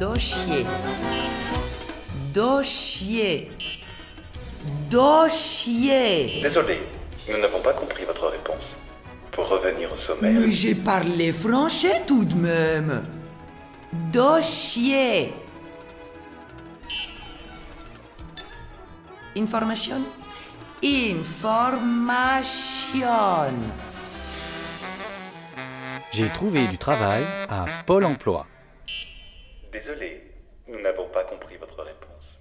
Dossier. Dossier. Dossier. Désolé, nous n'avons pas compris votre réponse. Pour revenir au sommaire... Mais j'ai parlé français tout de même. Dossier. Information. Information. J'ai trouvé du travail à Pôle emploi. Désolé, nous n'avons pas compris votre réponse.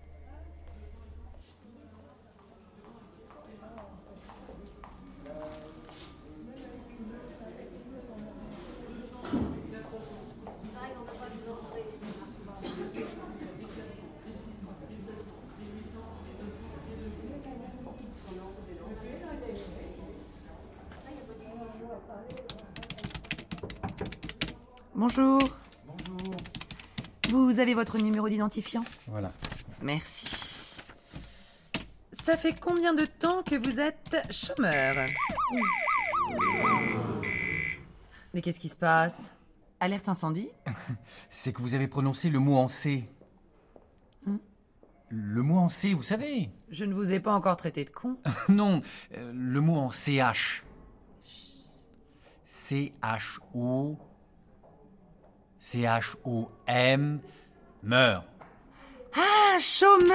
Bonjour. Bonjour. Vous avez votre numéro d'identifiant ? Voilà. Merci. Ça fait combien de temps que vous êtes chômeur ? Mais qu'est-ce qui se passe ? Alerte incendie ? C'est que vous avez prononcé le mot en C. Le mot en C, vous savez. Je ne vous ai pas encore traité de con. Non, le mot en CH. C-H-O... C-H-O-M... meurt. Ah, chômeur !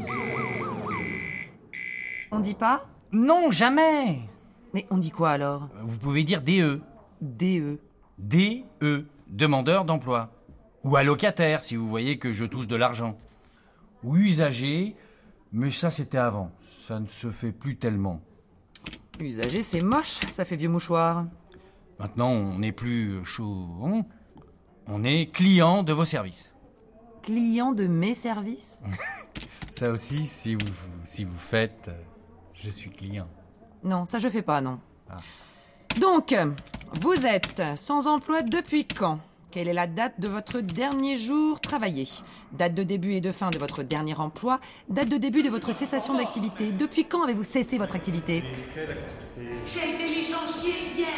On dit pas ? Non, jamais. Mais on dit quoi alors ? Vous pouvez dire DE. DE. DE, demandeur d'emploi. Ou allocataire, si vous voyez que je touche de l'argent. Ou usager, mais ça c'était avant. Ça ne se fait plus tellement. Usager, c'est moche, ça fait vieux mouchoir. Maintenant, on n'est plus chaud. On est client de vos services. Client de mes services ? Ça aussi, si vous faites, je suis client. Non, ça je fais pas, non. Ah. Donc, vous êtes sans emploi depuis quand ? Quelle est la date de votre dernier jour travaillé ? Date de début et de fin de votre dernier emploi ? Date de début de votre cessation d'activité ? Depuis quand avez-vous cessé votre activité ? J'ai été licencié hier.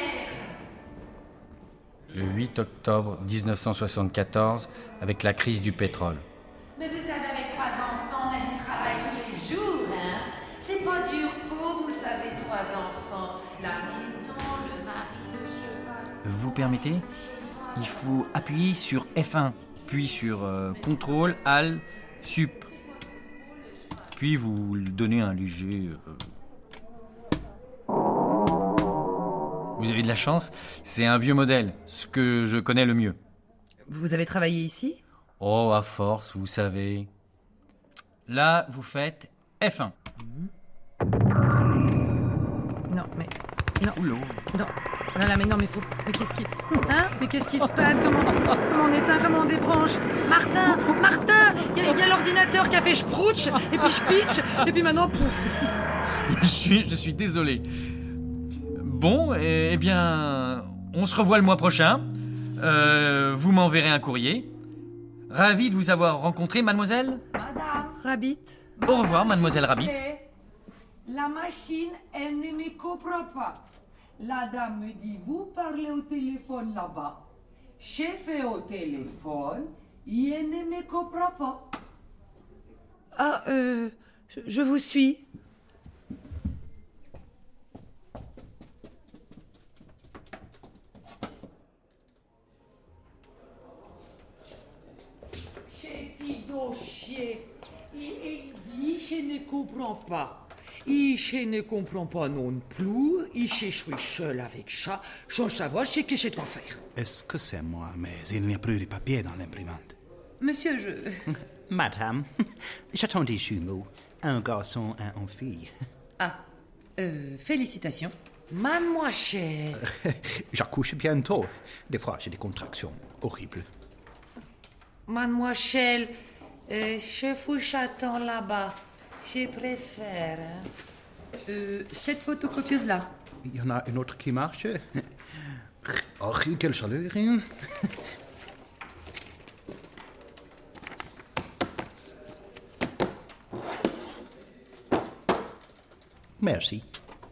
Le 8 octobre 1974, avec la crise du pétrole. Mais vous savez, avec 3 enfants, on a du travail tous les jours, hein ? C'est pas dur pour, vous savez, 3 enfants. La maison, le mari, le cheval... Vous permettez ? Il faut appuyer sur F1, puis sur CTRL, AL, SUP. Puis vous donnez un léger... Vous avez de la chance, c'est un vieux modèle, ce que je connais le mieux. Vous avez travaillé ici ? Oh, à force, vous savez. Là, vous faites F1. Non, mais... Non. Oula. Non. Voilà, mais non, mais faut... Mais qu'est-ce qui... Hein ? Mais qu'est-ce qui se passe ? Comment on éteint ? Comment on débranche ? Martin ! Il y a l'ordinateur qui a fait sprouch, et puis spitch, et puis maintenant... Pouf. Je suis désolé. Bon, eh bien, on se revoit le mois prochain. Vous m'enverrez un courrier. Ravi de vous avoir rencontré, mademoiselle. Madame Rabbit. Au revoir, mademoiselle Rabbit. La machine, elle ne me comprend pas. La dame me dit, vous parlez au téléphone là-bas. J'ai fait au téléphone, il ne me comprend pas. Ah, je vous suis. J'ai dit dossier. Il dit, je ne comprends pas. Je ne comprends pas non plus. Je suis seul avec ça, sans savoir ce que je dois faire. Excusez-moi, mais il n'y a plus de papier dans l'imprimante. Monsieur, Madame, j'attends des jumeaux. Un garçon et une fille. Ah, félicitations. Mademoiselle. J'accouche bientôt. Des fois, j'ai des contractions horribles. Mademoiselle, je vous j'attends là-bas. Je préfère. Cette photocopieuse-là. Il y en a une autre qui marche. Oh, quelle chaleur. Merci.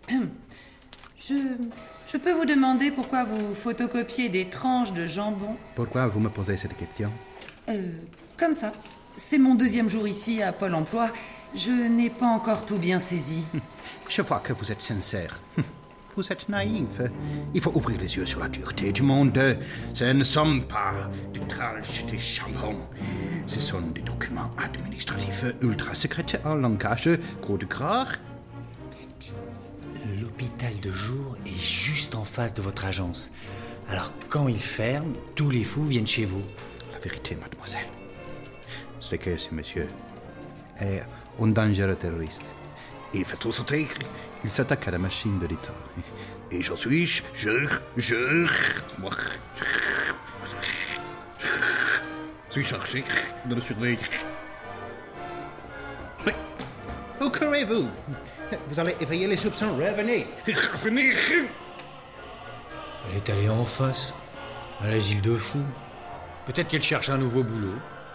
Je peux vous demander pourquoi vous photocopiez des tranches de jambon ? Pourquoi vous me posez cette question? Comme ça. C'est mon 2e jour ici à Pôle emploi. Je n'ai pas encore tout bien saisi. Je vois que vous êtes sincère. Vous êtes naïf. Il faut ouvrir les yeux sur la dureté du monde. Ce ne sont pas des tranches de chambon. Ce sont des documents administratifs ultra secrets en langage gros de gras. Psst, psst. L'hôpital de jour est juste en face de votre agence. Alors quand il ferme, tous les fous viennent chez vous. La vérité, mademoiselle, c'est que ce monsieur est un dangereux terroriste. Il fait tout sauter. Il s'attaque à la machine de l'État. Et je suis chargé de le surveiller. Mais où courez-vous? Vous allez éveiller les soupçons. Revenez. Revenez. Elle est allée en face, à l'asile de fous. Peut-être qu'elle cherche un nouveau boulot.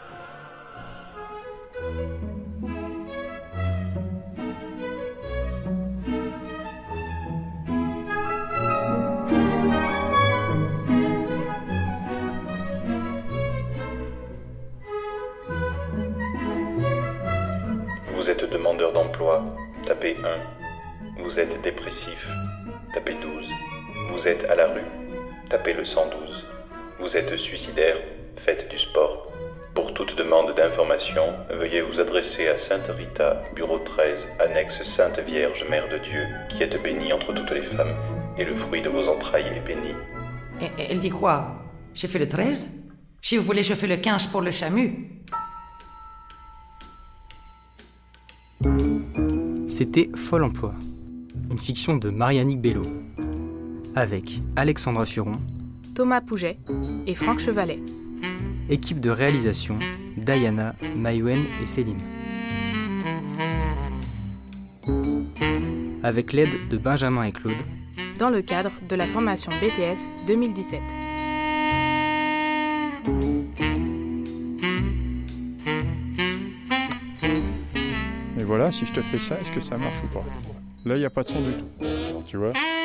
Vous êtes demandeur d'emploi, tapez 1. Vous êtes dépressif, tapez 12. Vous êtes à la rue, tapez le 112. Vous êtes suicidaire, faites du sport. Pour toute demande d'information, veuillez vous adresser à Sainte Rita, bureau 13, annexe Sainte Vierge, Mère de Dieu, qui êtes bénie entre toutes les femmes, et le fruit de vos entrailles est béni. Elle dit quoi? J'ai fait le 13? Si vous voulez, je fais le 15 pour le chamu. C'était Fol emploi, une fiction de Marianne Bello, avec Alexandra Furon, Thomas Pouget et Franck Chevalet. Équipe de réalisation, Diana, Maïwen et Céline. Avec l'aide de Benjamin et Claude, Dans le cadre de la formation BTS 2017. Et voilà, si je te fais ça, est-ce que ça marche ou pas? Là, il n'y a pas de son du tout. Alors, tu vois